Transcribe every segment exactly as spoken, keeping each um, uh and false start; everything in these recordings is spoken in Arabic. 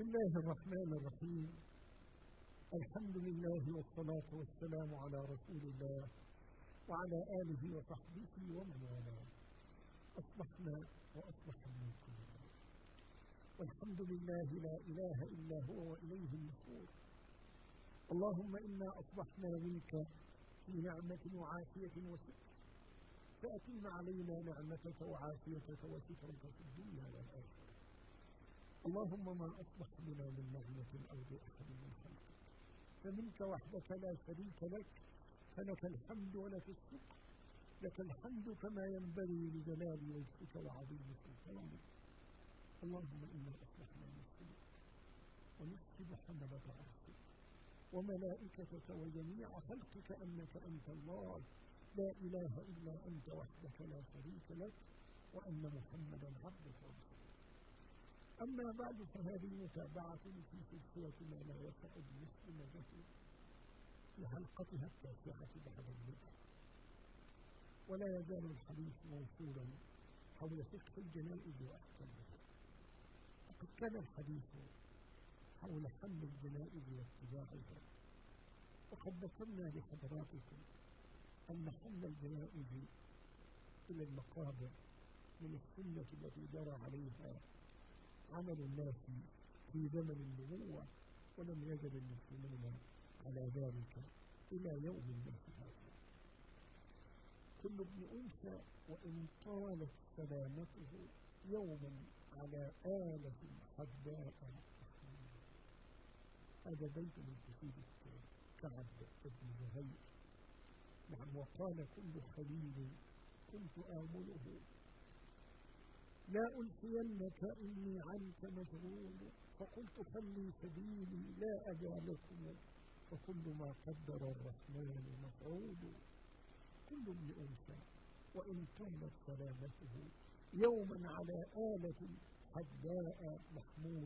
الله الرحمن الرحيم. الحمد لله والصلاة والسلام على رسول الله وعلى آله وصحبه ومن والاه. أصبحنا وأصبح الملك لله، والحمد لله لا إله إلا هو وإليه النشور. اللهم إنا أصبحنا منك في نعمة وعافية وستر، فأتم علينا نعمتك وعافيتك وسترك في الدنيا والآخرة. اللهم ما أصبح بنا من نعمة أو بأحد من خلقك فمنك وحدك لا شريك لك، فلك الحمد ولك الشكر، لك الحمد كما ينبغي لجلال وجهك وعظيم سلطانك. اللهم إنا أصبحنا نسجد ونسجد حملة عرشك وملائكتك وجميع خلقك أنك أنت الله لا إله إلا أنت وحدك لا شريك لك، وأن محمدا عبدك ورسولك. أما بعد، فهذه متابعة في سلسلة ما لا يسع المسلم به في حلقتها التاسعة بعد المئة، ولا يزال الحديث موصولا حول فقه الجنائز وأحكامها. وقد كان الحديث حول حمل الجنائز واتباعها، وقد ذكرنا لحضراتكم أن حمل الجنائز إلى المقابر من السنة التي جرى عليها عمل الناس في زمن النبوة، ولم يزل المسلمون على ذلك إلى يوم الناس هذا. كل ابن أنثى وإن طالت سلامته يوما على آلة حداء. هذا بيت من كتب كعب بن زهير. نعم. وقال كل خليل كنت آمله لا أنسينك إني عنك مشغول، فقلت خلي سبيلي لا أجع لكم، فكل ما قدر الرحمن مفعول. كل ابن أنثى وإن كانت سلامته يوما على آلة حداء محمول.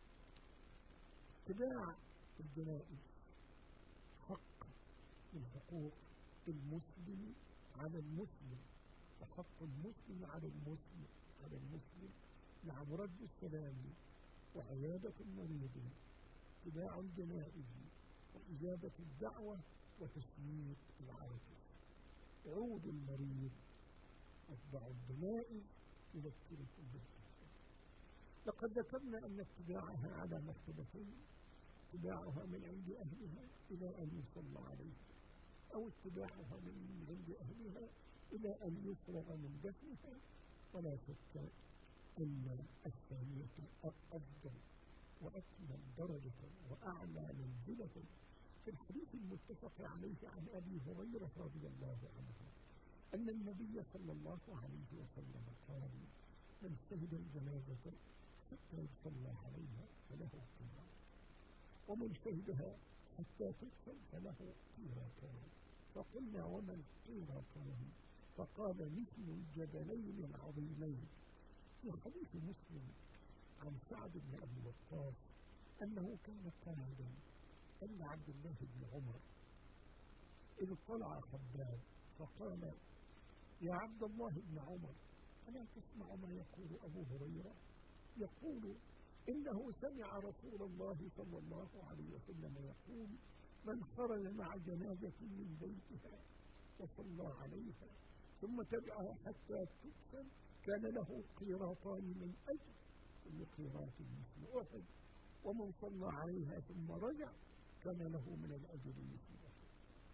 اتباع الجنائز حق من حقوق المسلم على المسلم، وحق المسلم على المسلم على المسلم نعم رد السلام وعيادة المريض، اتباع الجنائز وإجابة الدعوة وتسمية العاطفة. عود المريض واتباع الجنائز يذكركم بالحسن. لقد ذكرنا أن اتباعها على مرتبتين: اتباعها من عند أهلها إلى أن يصلى عليها، أو اتباعها من عند أهلها إلى أن يفرغ من دفنها. ولا شك أن الثانية أفضل وأكمل درجة وأعلى منزلة. في الحديث المتفق عليه عن أبي هريرة رضي الله عنه أن النبي صلى الله عليه وسلم قال: من شهد الجنازة حتى يصلى عليها فله قيران، ومن شهدها حتى تدفن فله قيران. فقلنا: وما القيران؟ فقال: مثل الجبلين العظيمين. في حديث مسلم عن سعد بن أبي وقاص أنه كان قاعدا عند عبد الله بن عمر إذ طلع خباب فقال: يا عبد الله بن عمر، ألا تسمع ما يقول أبو هريرة؟ يقول إنه سمع رسول الله صلى الله عليه وسلم يقول: من خرج مع جنازة من بيتها وصلى عليها ثم تبعها حتى تدفن كان له قيراطان من أجر، كل قيراط مثل أحد، ومن صلى عليها ثم رجع كان له من الأجر مثل أحد.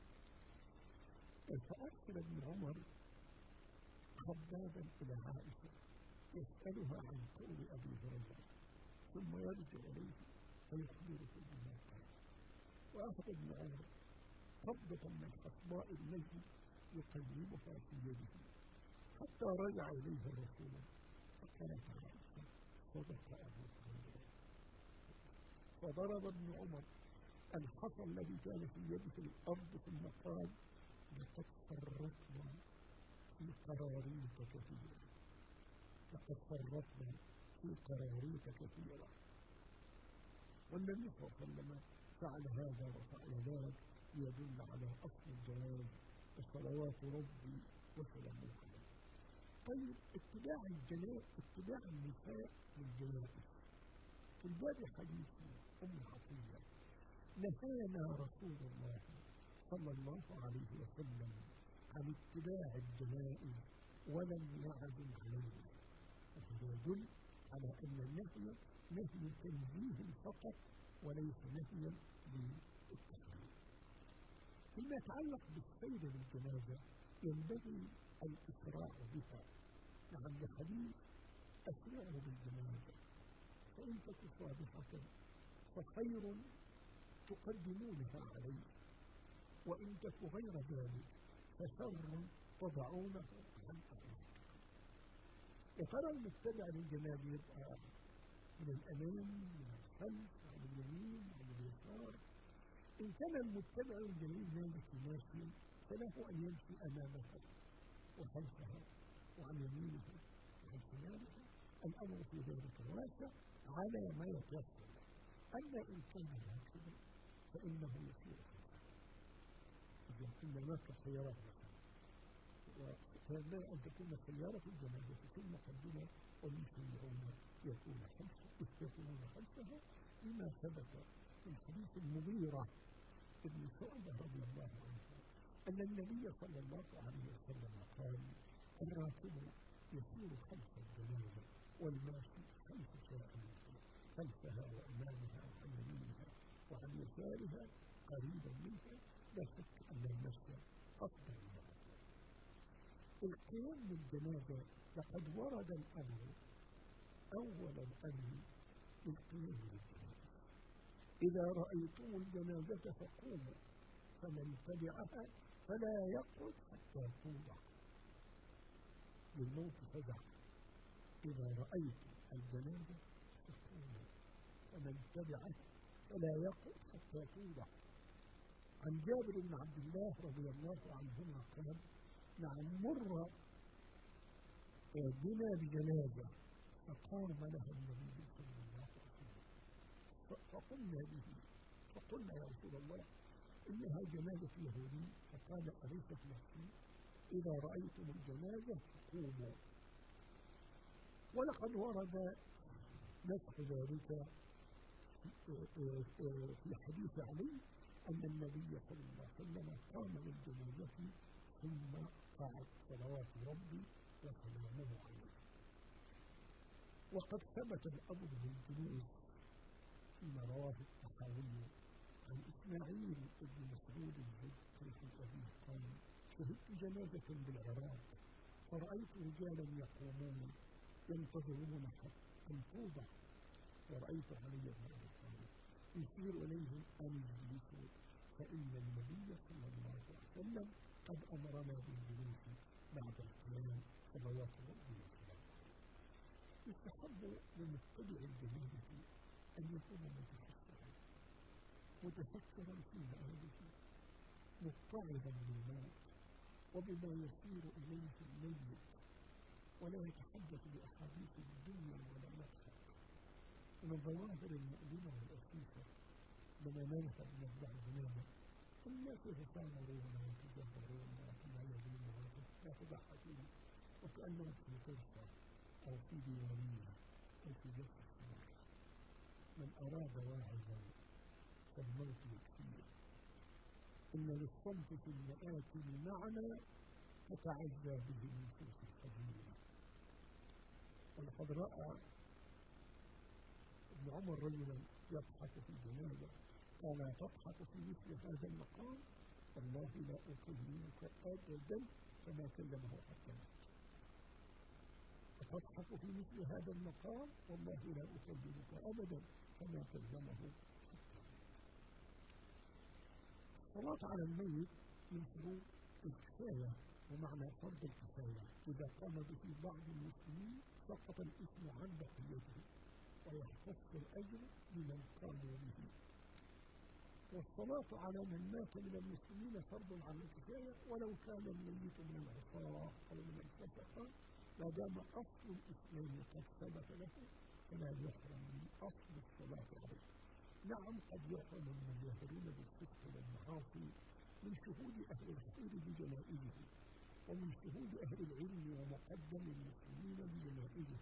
فأرسل ابن عمر خبابا إلى عائشة يسألها عن قول أبي هريرة، ثم يرجع إليه فيخبره بما قال. وأخذ ابن عمر قبضة من حصباء المجد يقلبها في يده حتى رجع إليه الرسول فقالت عائشة: صدق أبو هريرة. فضرب ابن عمر الحصى الذي كان في يده في الأرض ثم قال: لقد فرطنا في قراريط كثيرة، لقد فرطنا في قراريط كثيرة. والنبي صلى الله عليه وسلم فعل هذا وفعل ذلك ليدل على أصل الجواز وصلوات ربي وسلامه عليه. طيب، اتباع الجنائز، اتباع النساء للجنائز في الباب حديث أم عطية: نهانا رسول الله صلى الله عليه وسلم عن اتباع الجنائز ولم يعزم علينا. وهذا يدل على أن النهي نهي تنزيه فقط وليس نهيا للتحريم. فيما يتعلق بالسير بالجنازة ينبغي الإسراع بها. نعم، لحديث: أسرعوا بالجنازة فإن تك صالحة فخير تقدمونها عليه، وإن تك غير ذلك فشر تضعونه عن أهله. يا ترى المتبع للجنازة يبقى من الأمام، من الخلف، عن اليمين، عن اليسار؟ إن كان المتبع للجنازة ماشي فله أن يمشي أمامها وخلفها وعن يمينها وعن شمالها. الأمر في ذلك واسع على ما يتيسر. أما إن كان هكذا فإنه يسير إذا كنا نركب سيارات وينبغي أن تكون السيارة الجنازة في المقدمة والمسلمون يكون يكونون خلفها، لما ثبت في حديث المغيرة ابن شعبة رضي الله عنه أن النبي صلى الله عليه وسلم قال: الراكب يسير خلف الجنازة والماشي خلف سائره، خلفها وأمامها وعن يمينها وعن يسارها قريبا منها، لا شك أن المشي أفضل منها. القيام بالجنازة لقد ورد الأمر أول الأمر بالقيام بالجنازة: إذا رأيتم الجنازة فقوموا، فمن تبعها فلا يقعد حتى توضع. للموت فزع: إذا رأيتم الجنازة فقوموا، فمن تبعها فلا يقعد حتى توضع. عن جابر بن عبد الله رضي الله عنهما قال: نعم، مر بنا بجنازة فقام لها النبي صلى الله عليه وسلم، فقلنا به فقلنا: يا رسول الله، إنها جنازة يهودي. فقال: أليست نفسي؟ إذا رأيتم الجنازة فقوموا. ولقد ورد نسخ ذلك في حديث علي أن النبي صلى الله عليه وسلم قام للجنازة ثم قعد صلوات ربي وسلامه عليه. وقد ثبت الأمر بالجلوس فيما رواه الطحاوي عن إسماعيل بن مسعود الجدي في أبيه قال: شهدت جنازة بالعراق فرأيت رجالا يقومون ينتظرون حتى أن توضع، ورأيت علي بن أبي طالب يشير إليهم أن اجلسوا فإن النبي صلى الله عليه وسلم قد أمرنا بالجلوس بعد القيام صلوات ربي وسلامه. يستحب لمتبع الجنازة أن يكون متحسرا متفكرا في مآله، متعظا بالموت وبما يسير إليه الميت، ولا يتحدث بأحاديث الدنيا ولا يضحك من الظواهر المؤلمة والأسيسة. لما نذهب نتبع الجنازة الناس يتسامرون ويتجبرون ويتمايزون ويتضحكون وكأنهم في فرصة أو في ديوانية أو في جلسة سماح. من أراد واعظا فالموت يكفيه. إن للصمت في المآتم معنى تتعزى به النفوس الحزينة. ولقد رأى ابن عمر رجلا يضحك في الجنازة قال: تضحك في مثل هذا المقام؟ والله لا أكلمك أبدا كما كلمه حتى مات. تضحك في مثل هذا المقام؟ والله لا أكلمك أبدا كما كلمه حتى مات. الصلاة على الميت من فروض الكفاية، ومعنى فرض الكفاية إذا قام به بعض المسلمين سقط الإثم عن بقيته ويختص الأجر لمن قاموا به. والصلاة على من مات من المسلمين فرض على الكفاية ولو كان الميت من العصاة أو من الفسقة، ما دام أصل الإسلام قد ثبت له فلا يحرم من أصل الصلاة عليه. نعم، قد يحرم من الجاهلين بالفسق والمعاصي من شهود أهل الخير بجنائزه، ومن شهود أهل العلم ومقدم المسلمين بجنائزه،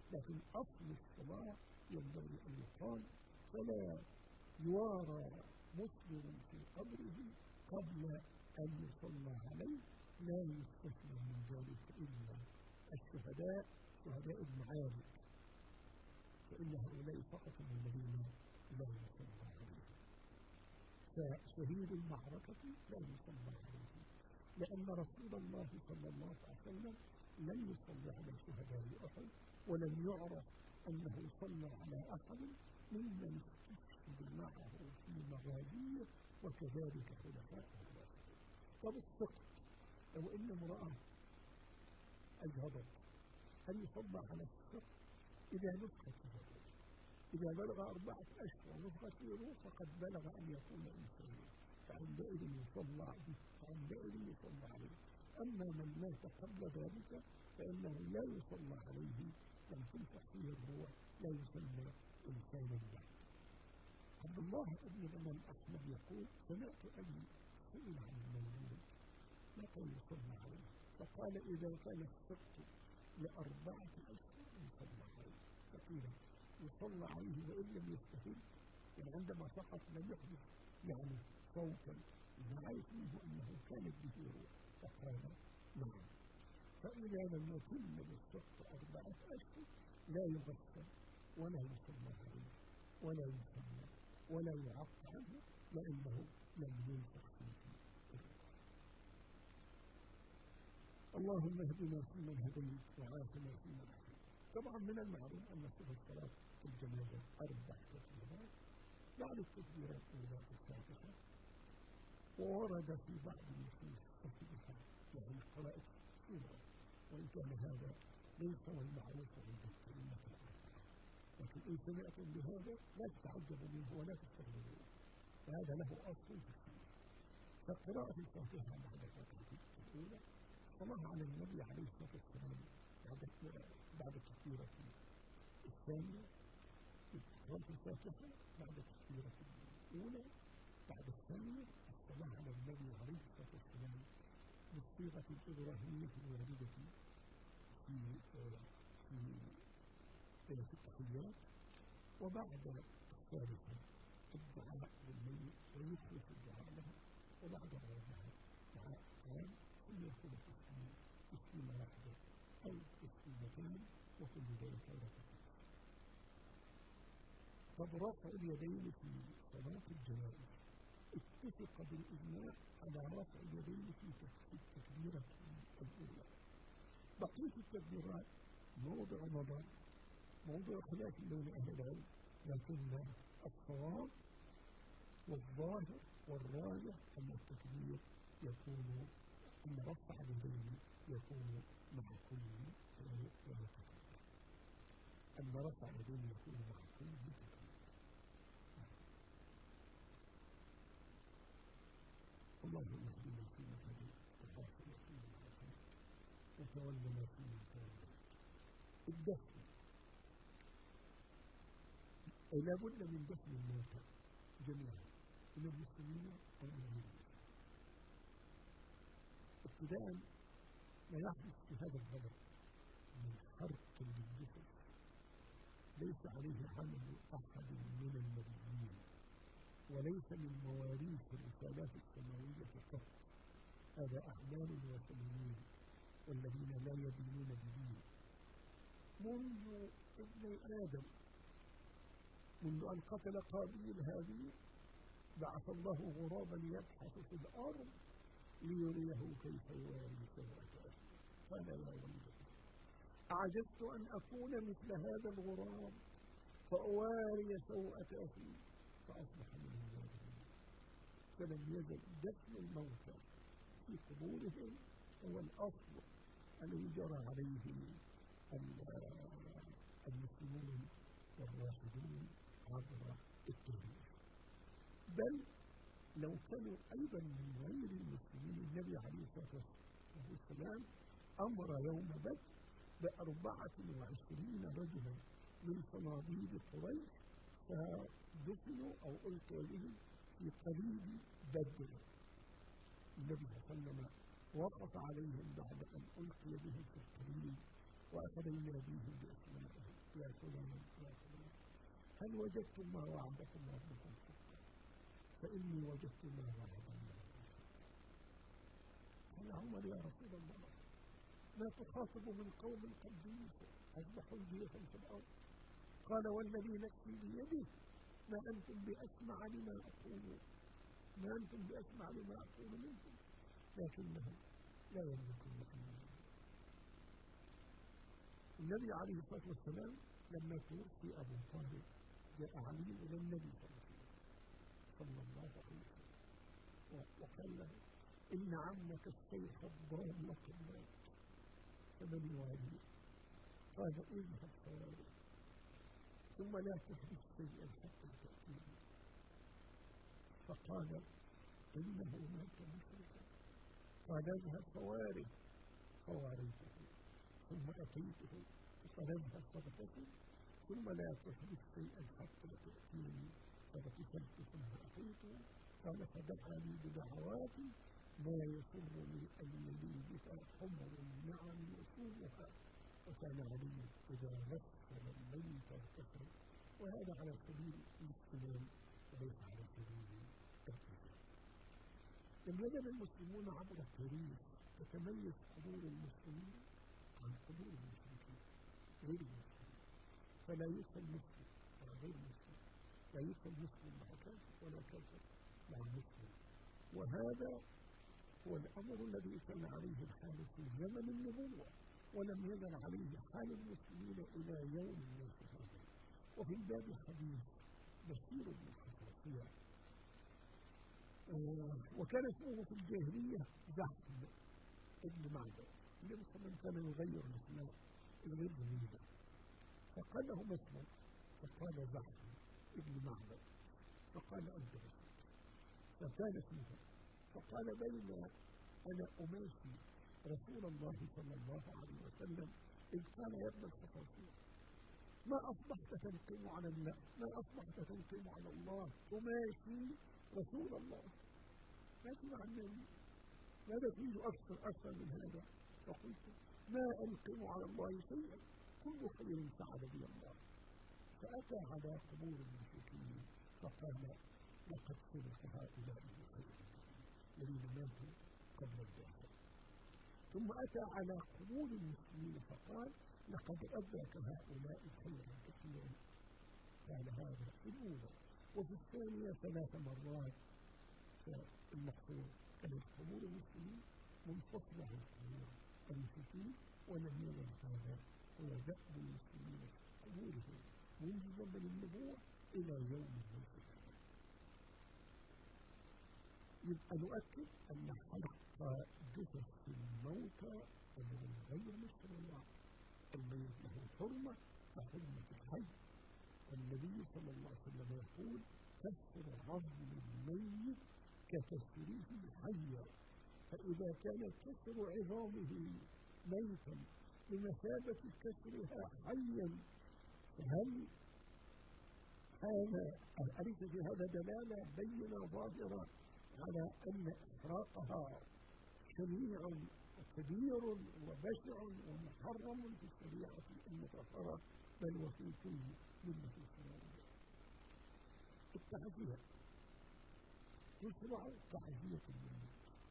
لكن أصل الصلاة ينبغي أن يقال فلا يوارى مسلم في قبره قبل أن يصلى عليه، لا يستثنى من ذلك إلا الشهداء شهداء المعارك، فإن هؤلاء فقط من الذين لا يصلى عليهم. فشهيد المعركة لا يصلى عليه، لأن رسول الله صلى الله عليه وسلم لم يصلي على شهداء أحد، ولم يعرف أنه صلى على أحد ممن استشهد معه في مغازيه وكذلك خلفاء الله. طب السقط، لو إن امرأة أجهضت هل يصلى على السقط؟ إذا نفخت الروح، إذا بلغ أربعة أشهر ونفخت الروح فقد بلغ أن يكون إنسانا، فعندئذ يصلى به، فعندئذ يصلى عليه. أما من مات قبل ذلك فإنه لا يصلى عليه، لم تنفخ فيه الروح، لا يسمى إنسانا بعد. عبد الله بن الإمام أحمد يقول سمعت أبي سئل عن المولود متى يصلى عليه، فقال إذا كان السقط لأربعة أشهر يصلى عليه، فقيل يصلى عليه وإن لم يستفد، يعني عندما سقط لم يحدث يعني صوتا نعرف منه أنه كانت به روح، فقال نعم. فإذا لم يتم للسقط أربعة أشهر لا يغسل ولا يصلى عليه ولا يسمى ولا يعق عنه، لأنه لم ينفخ فيه. اللهم اهدنا فيمن هديت وعافنا فيمن عافيت. طبعا من المعلوم أن صفة الصلاة في الجنازة أربع تكبيرات، بعد التكبيرات الأولى الفاتحة، وورد في بعض النصوص الصحيحة يعني قراءة سورة، وإن كان هذا ليس هو المعروف عند الأئمة الأربعة، لكن إن سمعتم بهذا لا تتعجبوا منه ولا تستغربوا، فهذا له أصل في السنة. فقراءة الفاتحة بعد الركعة الأولى، الصلاة على النبي عليه الصلاة والسلام بعد بعد التكبيرة الثانية، قراءة الفاتحة بعد التكبيرة الأولى، بعد الثانية الصلاة على النبي عليه الصلاة والسلام بالصيغة الإبراهيمية الواردة في في في في التحيات، وبعد الثالثة الدعاء للميت ويخلص الدعاء له، وبعد الرابعة دعاء قام ثم يخلص اسمه اسم واحدة أو اسمتين، وكل ذلك ركعة. قد رفع اليدين في صلاة الجنائز اتفق بالإجماع على رفع اليدين في التكبيرة الأولى. بقية التكبيرات موضع نظر، موضع خلاف بين أهل العلم، لكن الصواب والظاهر والراجح أن التكبير يكون أن رفع اليدين يكون مع كل تكبير، أن رفع اليدين يكون مع كل تكبير. اللهم اهدنا فيمن هديت وعافنا فيمن عافيت وتولنا فيمن توليت. الدفن أي لا بد من دفن الموتى جميعا من المسلمين أو من المسلمين. ابتداء ما يحدث في هذا البلد من حرق للجسد ليس عليه عمل أحد من النبيين، وليس من مواريث الرسالات السماوية فقط، هذا أعمال الوثنيين والذين لا يدينون بدين. منذ ابن آدم، منذ أن قتل قابيل هابيل بعث الله غرابا يبحث في الأرض ليريه كيف يواري سوءة أخيه، قال يا ويلتى أعجزت أن أكون مثل هذا الغراب فأواري سوءة أخي فأصبح من الظالمين. فلم يزل دفن الموتى في قبورهم هو الأصل الذي جرى عليه المسلمون والراشدون عبر التاريخ. بل لو كانوا أيضا من غير المسلمين، النبي عليه الصلاة والسلام أمر يوم بدر بأربعة وعشرين رجلا من صناديد قريش فدفنوا أو ألقوا بهم في قليب بدر. النبي صلى الله عليه وسلم وقف عليهم بعد أن ألقي بهم في القليب وأخذ يناديه بأسمائه يا فلان يا فلان هل وجدتم ما وعدكم ربكم حقا فإني وجدت ما وعدني قال عمر يا رسول الله لا تخاطب من قوم قد جيئوا أصبحوا جيفا في الأرض قال والذي نفسي بيده ما أنتم بأسمع لما أقول ما أنتم بأسمع لما أقول منكم لكنهم لا يملكون فيه. النبي عليه الصلاة والسلام لما توفي أبو طالب جاء علي إلى النبي صلى الله عليه وسلم وقال له إن عمك الشيخ الضال قد مات فمن يواليه قال اذهب فواليه ثم لا تحدث شيئا حتى تأتيه فقال إنه مات مشركا قال اذهب فواره فواريته ثم أتيته فقال اذهب صدقته ثم لا تحدث شيئا حتى تأتيني فبكسلت ثم أتيته قال فدعا لي بدعوات ما يسرني أن يلي بها حمر النعم يسومها وكان علي إذا نفسر الميت ارتفع وهذا على سبيل الاستلام وليس على سبيل التنفيذ. لم يزل المسلمون عبر التاريخ تتميز قبور المسلمين عن قبور المشركين غير المسلمين فلا يدخل مسلم مع غير مسلم لا يدخل مسلم مع كافر ولا كافر مع مسلم وهذا هو الأمر الذي كان عليه الحال في زمن النبوة ولم يزل عليه حال المسلمين إلى يوم الناس هذا. وفي الباب حديث بشير بن حفصية آه وكان اسمه في الجاهلية زحم ابن معبد النبي صلى الله عليه وسلم كان يغير الاسماء الغير جديدة فقال له مسلم فقال زحم ابن معبد فقال أنت بشير فكان اسمه فقال بين أنا أماشي رسول الله صلى الله عليه وسلم إذ قال يا ابن الخطاطير ما أصبحت تنقم على الناس ما أصبحت تنقم على الله أماشي رسول الله ما تسمع النبي ماذا تريد أكثر أكثر من هذا فقلت ما أنقم على الله شيئا كل خير سعد بي الله فأتى على قبور المشركين فقال لقد صدق هؤلاء بخير الذين ماتوا قبل الجاهل ثم أتى على قبور المسلمين فقال لقد أدرك هؤلاء خيرا كثيرا قال هذا في الأولى وفي الثانية ثلاث مرات فالمقصود كانت قبور المسلمين منفصلة عن قبور المشركين ولم يزل هذا هو دأب المسلمين في قبورهم منذ زمن النبوة إلى يوم القيامة. يبقى نؤكد أن حلق جثث الموتى أمر غير مشروع الميت له حرمة كحرمة الحي والنبي صلى الله عليه وسلم يقول كسر عظم الميت ككسره حيا فإذا كان كسر عظامه ميتا بمثابة كسرها حيا فهل هذا أليس في هذا دلالة بينة ظاهرة على أن إحراقها شنيع كبير وبشع ومحرم في الشريعة المطهرة بل وفي كل ملة إسلامية. التعزية تشرع تعزية الميت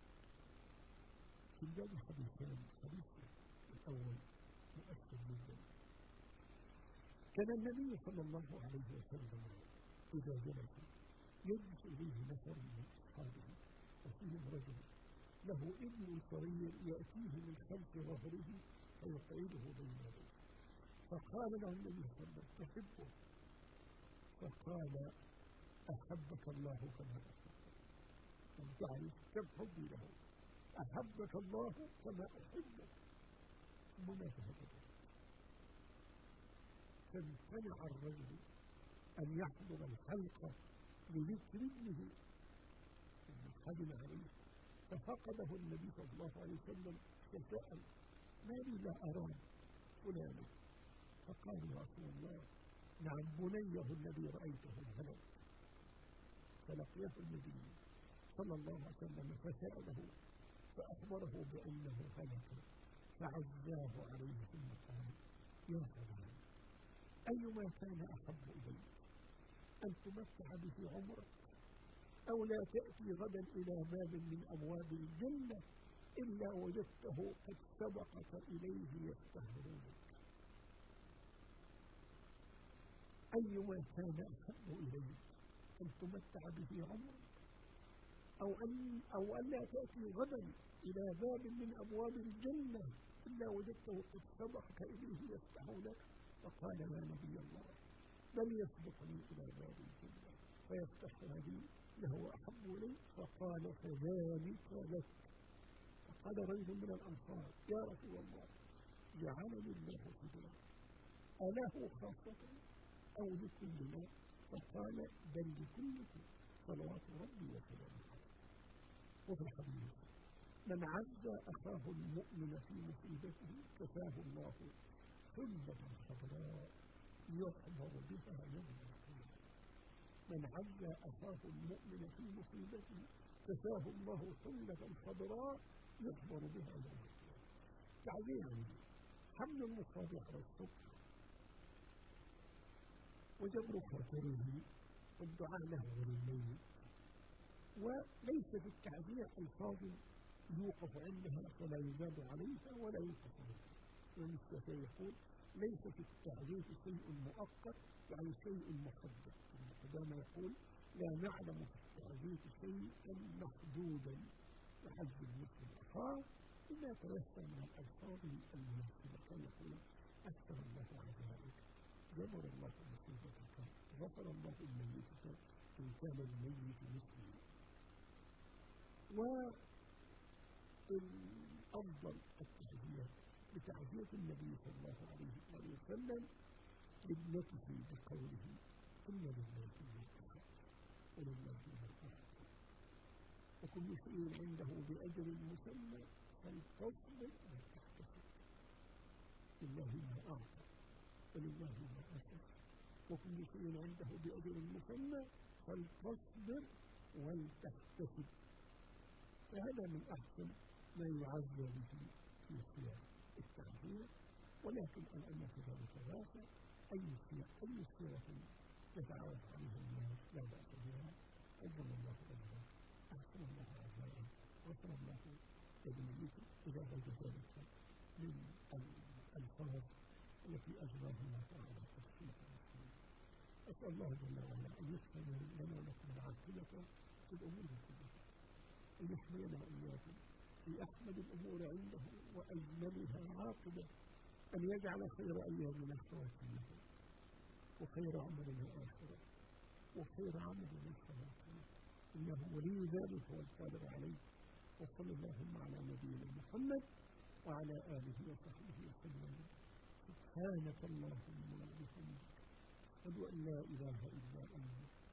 في الباب حديثان الحديث الأول مؤثر جدا كان النبي صلى الله عليه وسلم إذا جلس يجلس إليه نفر من أصحابه وفيهم رجل له ابن صغير يأتيه من خلف ظهره فيقعده بين يديه فقال له النبي صلى الله عليه وسلم تحبه فقال أحبك الله كما أحبك أن تعرف كم حبي له أحبك الله كما أحبك ثم مات هكذا فامتنع الرجل أن يحضر الحلقة لذكر ابنه حزن عليه ففقده النبي صلى الله عليه وسلم فسأل ما لي لا أرى فلانا فقال يا رسول الله نعم بنيه الذي رأيته هلك فلقيه النبي صلى الله عليه وسلم فسأله فأخبره بأنه هلك فعزاه عليه ثم قال يا فلان أيما كان أحب إليك أن تمتع به عمرك أو لا تأتي غدا إلى باب من أبواب الجنة إلا وجدته قد سبقك إليه يستهزئك. أيما كان أحب إليك أن تمتع به عمرك أو أن أو أن لا تأتي غدا إلى باب من أبواب الجنة إلا وجدته قد سبقك إليه يستهزئك. فقال يا نبي الله بل يسبقني إلى باب الجنة فيفتحها لي له أحب إليه. فقال فذلك لك. فقال رجل من الأنصار يا رسول الله جعلني الله فداك أله خاصة أو لكلنا؟ فقال بل لكلكم صلوات ربي وسلامه عليه. وفي الحديث من عز أخاه المؤمن في مصيبته كفاه الله حلة خضراء يحضر بها يوم القيامة. من عز أخاه المؤمن في مصيبته كفاه الله حلة خضراء يحضر بها يوم القيامة. تعبيرا حمل المصاب على الصبح وجبر خاطره والدعاء له وللميت. وليس في التعبير ألفاظ يوقف عندها فلا يزاد عليها ولا يوقف عنها. والمستشفى يقول ليس في التعريف شيء مؤقت يعني شيء محدد. القدامى يقول لا نعلم في التعريف شيئا محدودا يحج المسلم أخاه إلا تيسر من الألفاظ المناسبة. كان يقول أكثر الله عزائك جبر الله مصيبتك غفر الله الميتك إن كان الميت مسلما. والأفضل التعزية بتعزية النبي صلى الله عليه وسلم لابنته بقوله إن لله ما أخذ ولله ما أخذ وكل شيء عنده بأجل مسمى فلتصبر وتحتسب. لله ما أعطى ولله ما أخذ وكل شيء عنده بأجل مسمى فلتصبر ولتحتسب. فهذا من أحسن ما يعزى به في سياق التعبير. ولكن الأمر في ذلك واسع. أي سياق أي سيرة يتعرف عليها الناس لا بأس بها. قدم الله أجرا أحسن الله عزائا غفر الله لبنيته إذا وجد ذلك من الألفاظ التي أجراها الله تعالى تخفيف المسلمين. أسأل الله جل وعلا أن يحسن لنا ولكم العاقبة في الأمور كلها. أن يحمينا إياكم في أحمد الأمور عنده وأجملها عاقبة. أن يجعل خير أيامنا خواتيمها وخير عملنا آخرة وخير عملنا خواتيمه. إنه ولي ذلك والقادر عليه. وصلى اللهم على نبينا محمد وعلى آله وصحبه وسلم. سبحانك اللهم وبحمدك أشهد أن لا إله إلا أنت